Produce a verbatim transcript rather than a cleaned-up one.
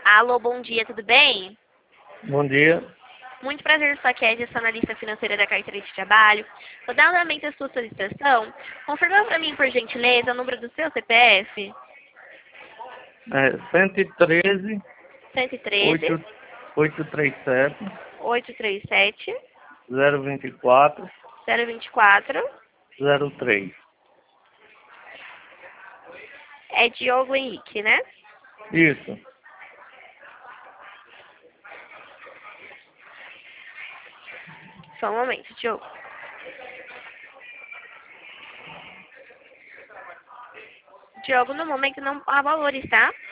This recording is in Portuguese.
Alô, bom dia, tudo bem? Bom dia. Muito prazer, sou a Kézia, sou analista financeira da carteira de trabalho. Vou dar andamento à sua solicitação. Confirma para mim, por gentileza, o número do seu C P F. É cento e treze, cento e treze, oitocentos e trinta e sete, oitocentos e trinta e sete, zero vinte e quatro, zero vinte e quatro. zero três. É Diogo Henrique, né? Isso. Só um momento, Diogo. Diogo, no momento não há valores, tá?